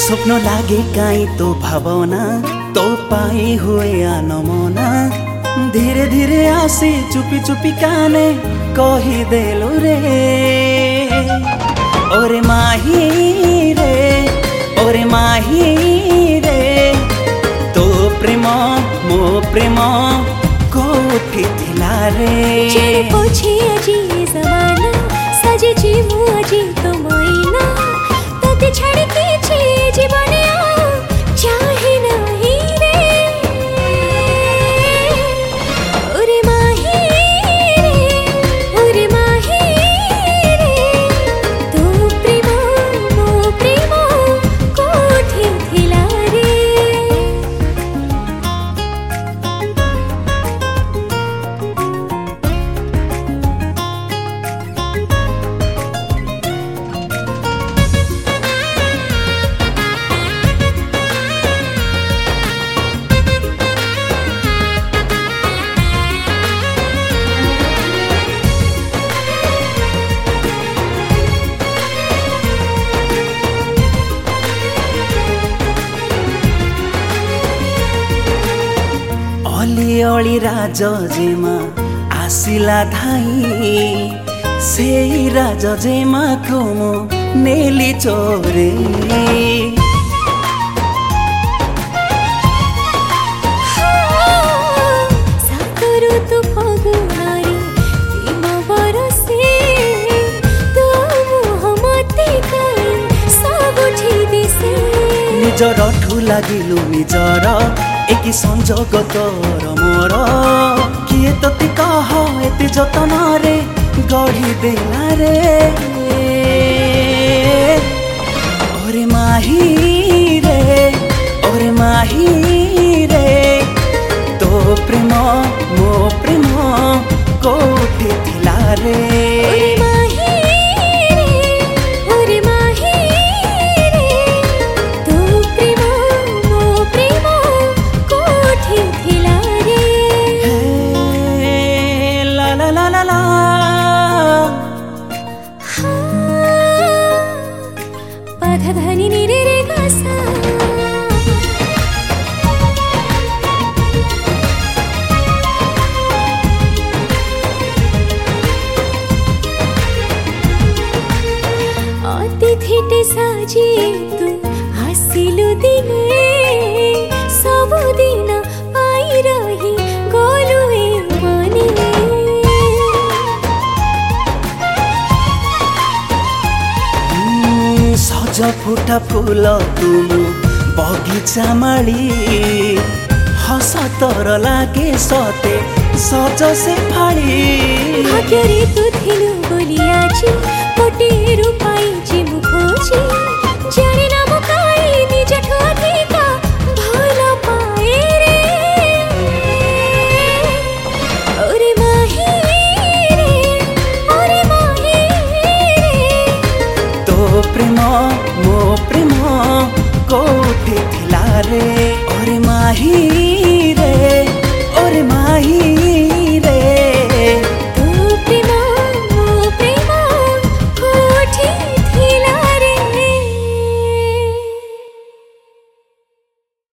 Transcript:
स्वप्न लागे काई तो भावना तो पाई हुए आनमना धीरे धीरे आसी चुपी चुपी काने कही देलु रे ओरे माही रे तो प्रेम मो प्रेम कोठी थिला रे चेड़ पोछे अजी जमाना सजे जी मु अजी तो मोइना तते छाड़ के छे जीवने आ चाहे नहीं रे ओरे माही रे तो प्रेम मो प्रेम कोठी थिला रे अली राज जेमा आसिला धाई से राज जेमा को नेली चोरे सातरु तु फगुनारी प्रेम बरसे तो मुह मते काई सबुठी दिसे निजर ठु लागिलु निजर एकी संजोग तोर मोर किए तोती कह एते जतन रे गढ़ी देला रे ओरे माही रे तो प्रेम मो प्रेम कोठी थिला रे धनी नी रे रे गा सा अतिथिटे साजी तू हसिलु दिने सब दिन पाई रही गोलु ए मने सज फुटा फूल तुम बगीचा माली हस तर लागे सते सज से फाड़ी भाग्य रे तू थिलु बोली आजी कोटी रूपाई जी मु खोजी जाने ना मुकाई निज ठोठी का भला पाए रे ओरे माही रे तो प्रेम मो प्रेम कोठी थिला रे ओरे माही